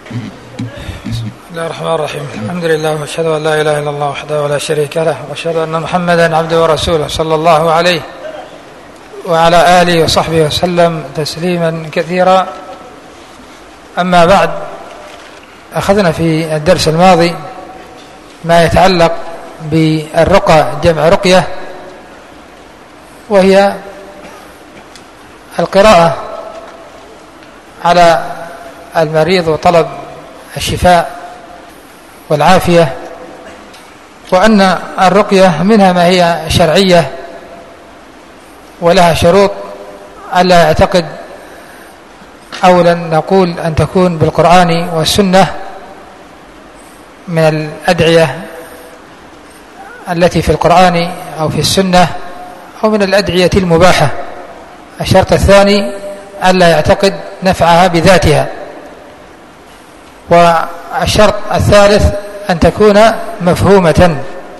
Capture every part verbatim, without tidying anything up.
بسم الله الرحمن الرحيم. الحمد لله واشهد ان لا اله الا الله وحده ولا شريك له واشهد ان محمدا عبده ورسوله صلى الله عليه وعلى اله وصحبه وسلم تسليما كثيرا. اما بعد، اخذنا في الدرس الماضي ما يتعلق بالرقى، جمع رقية، وهي القراءة على المريض وطلب الشفاء والعافية، وأن الرقية منها ما هي شرعية ولها شروط، ألا يعتقد أولا نقول أن تكون بالقرآن والسنة من الأدعية التي في القرآن أو في السنة أو من الأدعية المباحة. الشرط الثاني ألا يعتقد نفعها بذاتها. والشرط الثالث أن تكون مفهومة.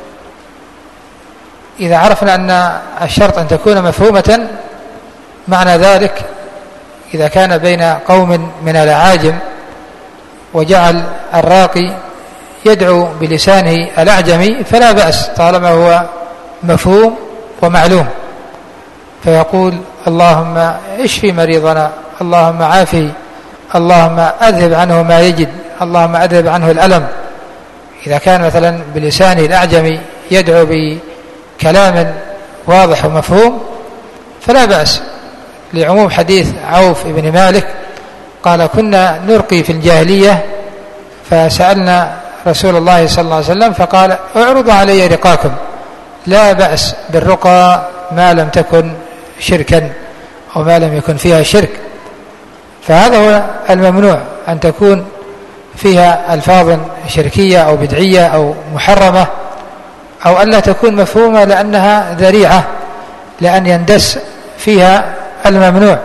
إذا عرفنا أن الشرط أن تكون مفهومة، معنى ذلك إذا كان بين قوم من الأعاجم وجعل الراقي يدعو بلسانه الأعجمي فلا بأس طالما هو مفهوم ومعلوم، فيقول اللهم اشفي مريضنا، اللهم عافي، اللهم أذهب عنه ما يجد، اللهم أذهب عنه الألم. إذا كان مثلا بلسانه الأعجمي يدعو بكلام واضح ومفهوم فلا بأس، لعموم حديث عوف بن مالك قال كنا نرقي في الجاهلية فسألنا رسول الله صلى الله عليه وسلم فقال اعرضوا علي رقاكم، لا بأس بالرقى ما لم تكن شركا أو ما لم يكن فيها شرك. فهذا هو الممنوع، أن تكون فيها ألفاظ شركية أو بدعية أو محرمة، أو ألا تكون مفهومة لأنها ذريعة لأن يندس فيها الممنوع.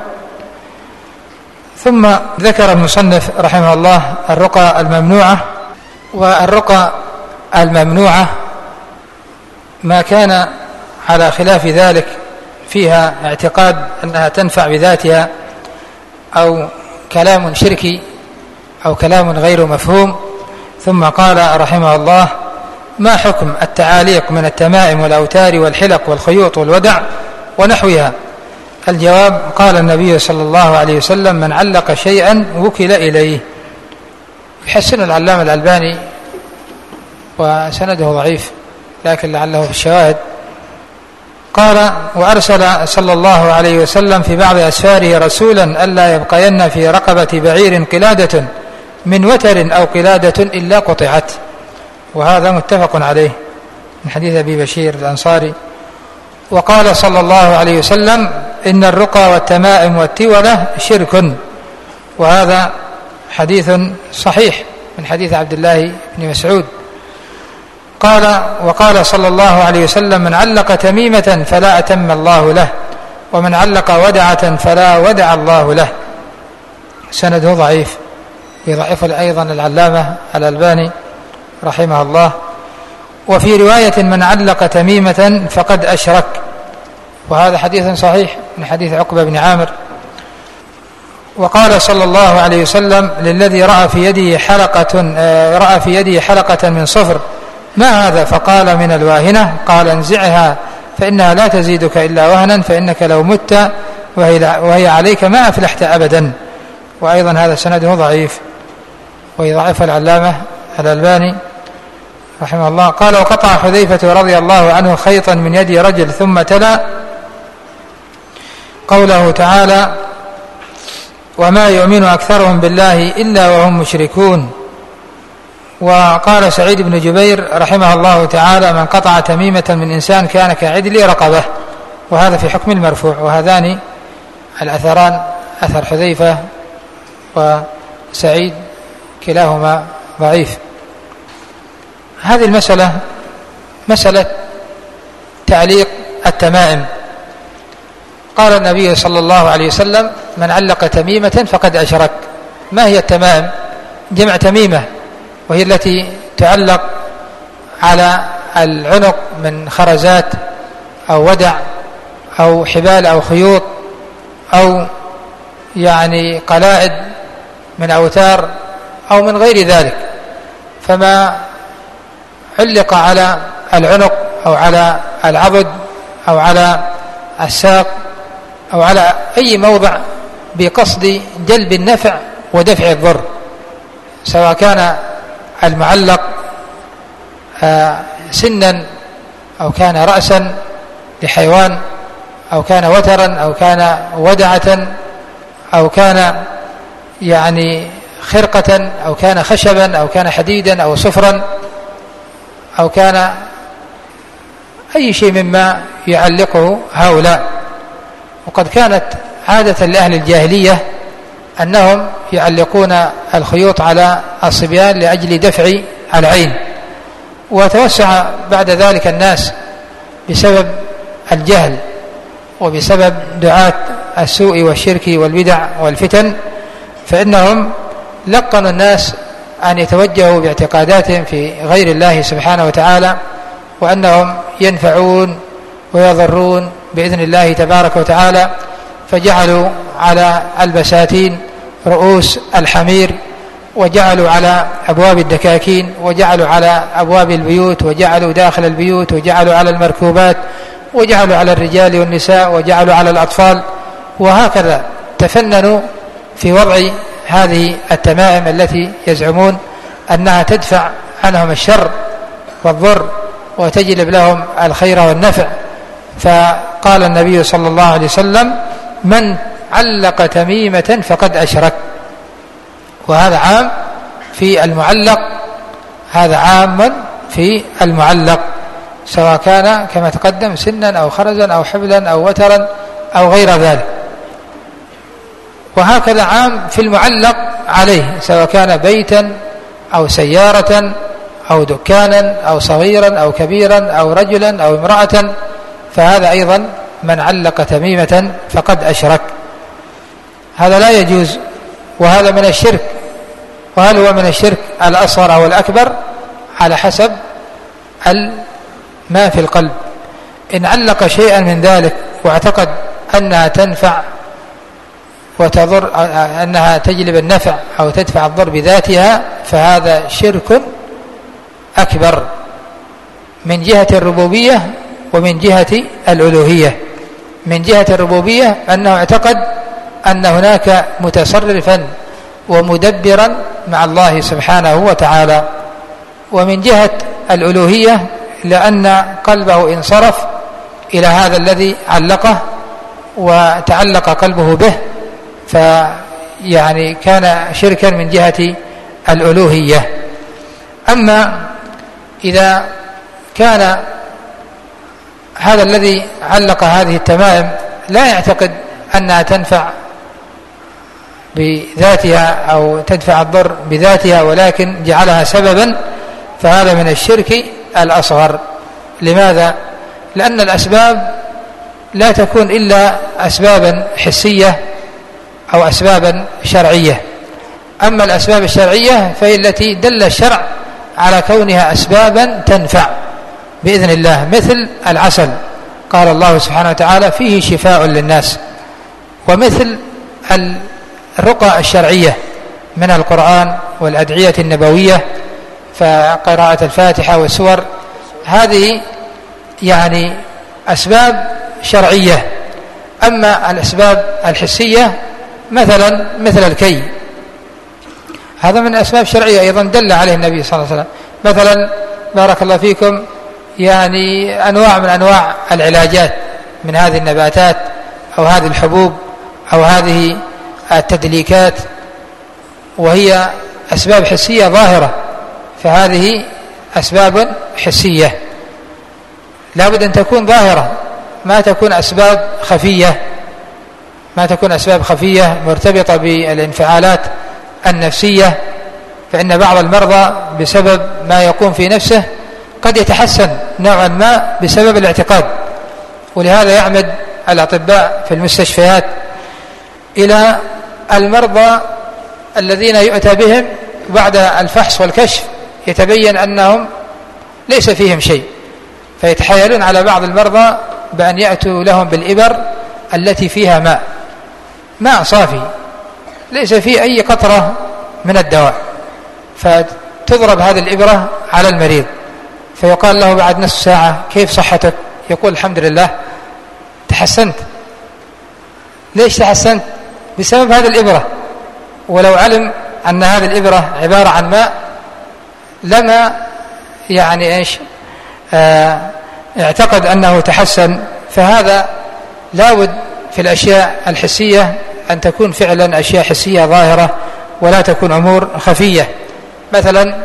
ثم ذكر المصنف رحمه الله الرقى الممنوعة. والرقى الممنوعة ما كان على خلاف ذلك فيها اعتقاد أنها تنفع بذاتها أو كلام شركي أو كلام غير مفهوم. ثم قال رحمه الله ما حكم التعاليق من التمائم والأوتار والحلق والخيوط والودع ونحوها؟ الجواب قال النبي صلى الله عليه وسلم من علق شيئا وكل إليه. يحسن العلامة الألباني وسنده ضعيف لكن لعله في الشواهد. قال وأرسل صلى الله عليه وسلم في بعض أسفاره رسولا ألا يبقين في رقبة بعير قلادة من وتر أو قلادة إلا قطعت، وهذا متفق عليه من حديث أبي بشير الأنصاري. وقال صلى الله عليه وسلم إن الرقى والتمائم والتولة شرك، وهذا حديث صحيح من حديث عبد الله بن مسعود. قال وقال صلى الله عليه وسلم من علق تميمة فلا أتم الله له، ومن علق ودعة فلا ودع الله له. سنده ضعيف، يضعف أيضا العلامة الألباني رحمه الله. وفي رواية من علق تميمة فقد أشرك، وهذا حديث صحيح من حديث عقبة بن عامر. وقال صلى الله عليه وسلم للذي رأى في يده حلقة رأى في يده حلقة من صفر ما هذا؟ فقال من الواهنة. قال انزعها فإنها لا تزيدك إلا وهنا، فإنك لو مت وهي عليك ما أفلحت أبدا. وأيضا هذا سنده ضعيف ويضعف العلامة الألباني رحمه الله. قال وقطع حذيفة رضي الله عنه خيطا من يد رجل ثم تلا قوله تعالى وما يؤمن أكثرهم بالله إلا وهم مشركون. وقال سعيد بن جبير رحمه الله تعالى من قطع تميمة من إنسان كان كعدل رقبه، وهذا في حكم المرفوع. وهذان الأثران أثر حذيفة وسعيد كلاهما ضعيف. هذه المسألة مسألة تعليق التمائم. قال النبي صلى الله عليه وسلم من علق تميمة فقد أشرك. ما هي التمائم؟ جمع تميمة، وهي التي تعلق على العنق من خرزات أو ودع أو حبال أو خيوط أو يعني قلائد من أوتار أو من غير ذلك. فما علق على العنق أو على العضد أو على الساق أو على أي موضع بقصد جلب النفع ودفع الضر، سواء كان المعلق سنا أو كان رأسا لحيوان أو كان وترا أو كان ودعة أو كان يعني خرقة أو كان خشبا أو كان حديدا أو صفرا أو كان أي شيء مما يعلقه هؤلاء. وقد كانت عادة لأهل الجاهلية أنهم يعلقون الخيوط على الصبيان لأجل دفع العين، وتوسع بعد ذلك الناس بسبب الجهل وبسبب دعاة السوء والشرك والبدع والفتن، فإنهم لقنوا الناس أن يتوجهوا باعتقاداتهم في غير الله سبحانه وتعالى، وأنهم ينفعون ويضرون بإذن الله تبارك وتعالى، فجعلوا على البساتين رؤوس الحمير، وجعلوا على أبواب الدكاكين، وجعلوا على أبواب البيوت، وجعلوا داخل البيوت، وجعلوا على المركوبات، وجعلوا على الرجال والنساء، وجعلوا على الأطفال، وهكذا تفننوا في وضع هذه التمائم التي يزعمون أنها تدفع عنهم الشر والضر وتجلب لهم الخير والنفع. فقال النبي صلى الله عليه وسلم: من علق تميمة فقد أشرك. وهذا عام في المعلق، هذا عام في المعلق، سواء كان كما تقدم سنا أو خرزا أو حبلا أو وترا أو غير ذلك. وهكذا عام في المعلق عليه، سواء كان بيتا أو سيارة أو دكانا أو صغيرا أو كبيرا أو رجلا أو امرأة، فهذا أيضا من علق تميمة فقد أشرك. هذا لا يجوز، وهذا من الشرك. وهل هو من الشرك الأصغر أو الأكبر؟ على حسب ما في القلب. إن علق شيئا من ذلك واعتقد أنها تنفع وتضر، أنها تجلب النفع أو تدفع الضر بذاتها، فهذا شرك أكبر من جهة الربوبية ومن جهة الألوهية. من جهة الربوبية أنه اعتقد أن هناك متصرفا ومدبرا مع الله سبحانه وتعالى. ومن جهة الألوهية لأن قلبه انصرف إلى هذا الذي علقه وتعلق قلبه به، فيعني كان شركا من جهة الألوهية. أما إذا كان هذا الذي علق هذه التمائم لا يعتقد أنها تنفع بذاتها أو تدفع الضر بذاتها، ولكن جعلها سببا، فهذا من الشرك الأصغر. لماذا؟ لأن الأسباب لا تكون إلا أسبابا حسية أو أسبابا شرعية. أما الأسباب الشرعية فهي التي دل الشرع على كونها أسبابا تنفع بإذن الله، مثل العسل، قال الله سبحانه وتعالى: فيه شفاء للناس. ومثل الرقى الشرعية من القرآن والأدعية النبوية، فقراءة الفاتحة والسور، هذه يعني أسباب شرعية. أما الأسباب الحسية مثلا مثل الكي، هذا من أسباب شرعية أيضا دل عليه النبي صلى الله عليه وسلم. مثلا بارك الله فيكم يعني أنواع من أنواع العلاجات من هذه النباتات أو هذه الحبوب أو هذه التدليكات، وهي أسباب حسية ظاهرة، فهذه أسباب حسية لا بد أن تكون ظاهرة، ما تكون أسباب خفية، ما تكون أسباب خفية مرتبطة بالانفعالات النفسية. فإن بعض المرضى بسبب ما يقوم في نفسه قد يتحسن نوعا ما بسبب الاعتقاد، ولهذا يعمد الأطباء في المستشفيات إلى المرضى الذين يؤتى بهم بعد الفحص والكشف يتبين أنهم ليس فيهم شيء، فيتحايلون على بعض المرضى بأن يأتوا لهم بالإبر التي فيها ماء ماء صافي ليس فيه أي قطرة من الدواء، فتضرب هذه الإبرة على المريض، فيقال له بعد نصف ساعة كيف صحتك؟ يقول الحمد لله تحسنت. ليش تحسنت؟ بسبب هذه الإبرة. ولو علم أن هذه الإبرة عبارة عن ماء لما يعني إيش آه اعتقد أنه تحسن. فهذا لاود في الأشياء الحسية أن تكون فعلا أشياء حسية ظاهرة ولا تكون أمور خفية. مثلا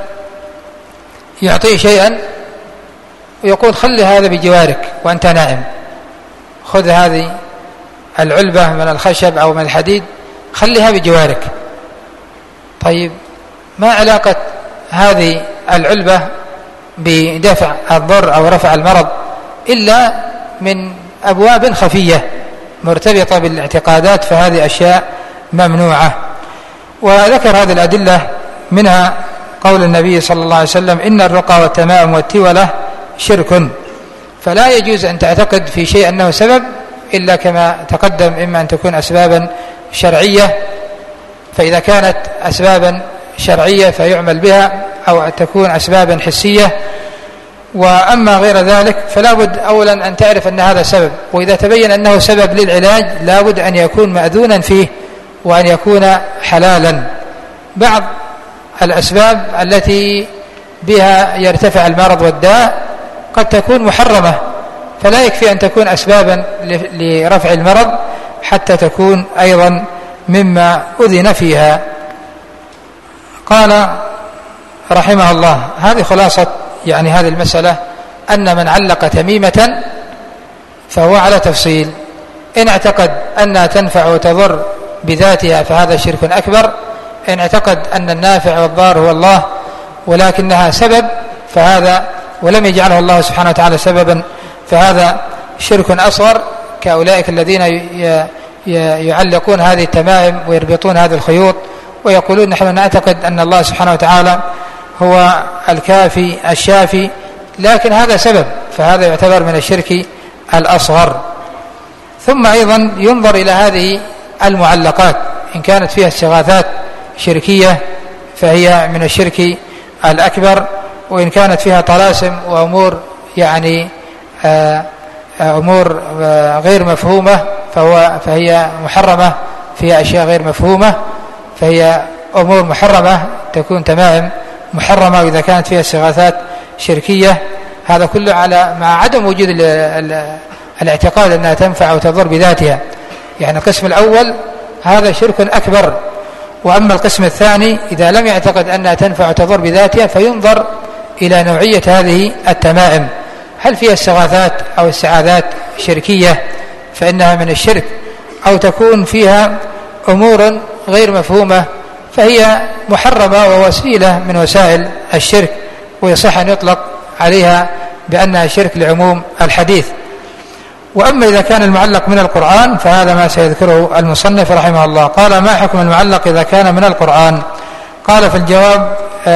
يعطيه شيئا ويقول خلي هذا بجوارك وأنت نائم، خذ هذه العلبة من الخشب أو من الحديد خليها بجوارك. طيب ما علاقة هذه العلبة بدفع الضر أو رفع المرض إلا من أبواب خفية مرتبطة بالاعتقادات، فهذه أشياء ممنوعة. وذكر هذه الأدلة منها قول النبي صلى الله عليه وسلم إن الرقى والتمائم والتولة شرك، فلا يجوز أن تعتقد في شيء أنه سبب إلا كما تقدم، إما أن تكون أسبابا شرعية، فإذا كانت أسبابا شرعية فيعمل بها، أو تكون أسبابا حسية. وأما غير ذلك فلا بد أولا أن تعرف أن هذا سبب، وإذا تبين أنه سبب للعلاج لا بد أن يكون مأذونا فيه وأن يكون حلالا. بعض الأسباب التي بها يرتفع المرض والداء قد تكون محرمة، فلا يكفي أن تكون أسبابا لرفع المرض حتى تكون أيضا مما أذن فيها. قال رحمه الله هذه خلاصة يعني هذه المسألة، أن من علق تميمة فهو على تفصيل. إن اعتقد أنها تنفع وتضر بذاتها فهذا شرك أكبر، إن اعتقد أن النافع والضار هو الله ولكنها سبب فهذا ولم يجعله الله سبحانه وتعالى سببا فهذا شرك أصغر، كأولئك الذين يعلقون هذه التمائم ويربطون هذه الخيوط ويقولون نحن نعتقد أن الله سبحانه وتعالى هو الكافي الشافي، لكن هذا سبب، فهذا يعتبر من الشرك الأصغر. ثم أيضا ينظر إلى هذه المعلقات، إن كانت فيها استغاثات شركية فهي من الشرك الأكبر، وإن كانت فيها طلاسم وأمور يعني أمور غير مفهومة فهو فهي محرمة، فيها أشياء غير مفهومة فهي أمور محرمة، تكون تمائم محرمة. وإذا كانت فيها استغاثات شركية هذا كله على مع عدم وجود ال ال الاعتقاد أنها تنفع وتضر بذاتها. يعني القسم الأول هذا شرك أكبر. وأما القسم الثاني إذا لم يعتقد أنها تنفع وتضر بذاتها فينظر إلى نوعية هذه التمائم، هل فيها استغاثات أو استعاذات شركية فإنها من الشرك، أو تكون فيها أمور غير مفهومة فهي محرمة ووسيلة من وسائل الشرك، ويصح أن يطلق عليها بأنها شرك لعموم الحديث. وأما إذا كان المعلق من القرآن فهذا ما سيذكره المصنف رحمه الله. قال ما حكم المعلق إذا كان من القرآن؟ قال في الجواب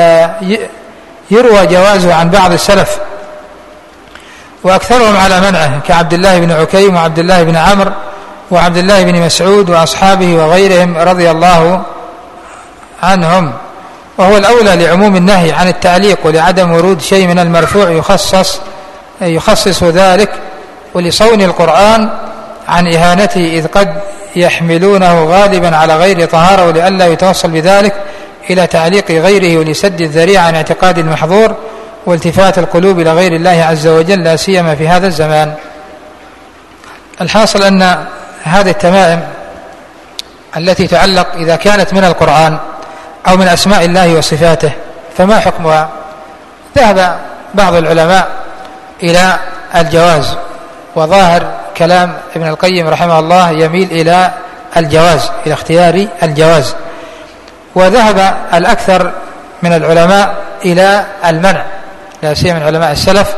يروى جوازه عن بعض السلف وأكثرهم على منعه، كعبد الله بن عكيم وعبد الله بن عمرو وعبد الله بن مسعود وأصحابه وغيرهم رضي الله عنهم، وهو الأولى لعموم النهي عن التعليق ولعدم ورود شيء من المرفوع يخصص يخصص ذلك، ولصون القرآن عن إهانته إذ قد يحملونه غالبا على غير طهارة، ولئلا يتوصل بذلك إلى تعليق غيره ولسد الذريعة عن اعتقاد المحظور والتفات القلوب إلى غير الله عز وجل لا سيما في هذا الزمان. الحاصل أن هذه التمائم التي تعلق إذا كانت من القرآن أو من أسماء الله وصفاته فما حكمها؟ ذهب بعض العلماء إلى الجواز، وظاهر كلام ابن القيم رحمه الله يميل إلى الجواز، إلى اختيار الجواز، وذهب الأكثر من العلماء إلى المنع، لا سيما من علماء السلف.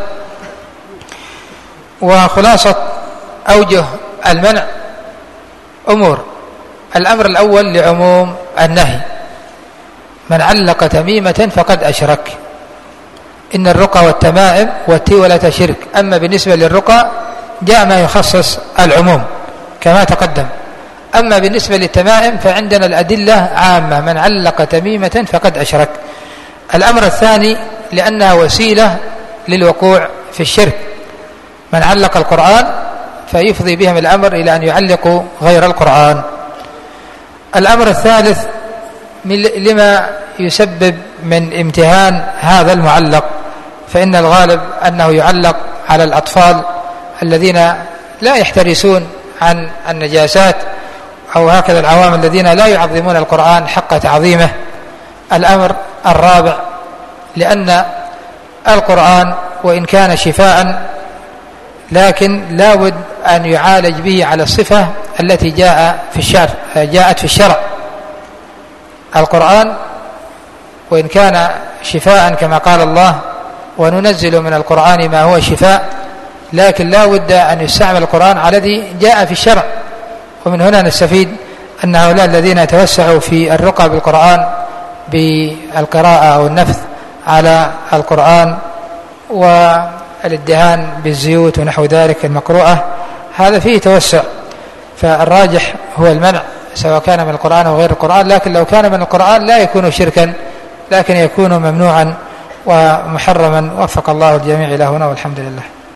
وخلاصة أوجه المنع أمور. الأمر الأول لعموم النهي، من علق تميمة فقد أشرك، إن الرقى والتمائم والتولة شرك. أما بالنسبة للرقى جاء ما يخصص العموم كما تقدم. أما بالنسبة للتمائم فعندنا الأدلة عامة، من علق تميمة فقد أشرك. الأمر الثاني لأنها وسيلة للوقوع في الشرك، من علق القرآن فيفضي بهم الأمر إلى أن يعلقوا غير القرآن. الأمر الثالث لما يسبب من امتهان هذا المعلق، فإن الغالب أنه يعلق على الأطفال الذين لا يحترسون عن النجاسات، أو هكذا العوام الذين لا يعظمون القرآن حق تعظيمه. الأمر الرابع لأن القرآن وإن كان شفاء لكن لا بد أن يعالج به على الصفة التي جاء في الشرع جاءت في الشرع. القرآن وإن كان شفاء كما قال الله وننزل من القرآن ما هو شفاء، لكن لا بد أن يستعمل القرآن على الذي جاء في الشرع. ومن هنا نستفيد أن هؤلاء الذين يتوسعوا في الرقى بالقرآن بالقراءة أو النفث على القرآن والادهان بالزيوت ونحو ذلك المقروءة، هذا فيه توسع، فالراجح هو المنع سواء كان من القرآن أو غير القرآن. لكن لو كان من القرآن لا يكون شركا، لكن يكون ممنوعا ومحرما. وفق الله الجميع إلى هنا والحمد لله.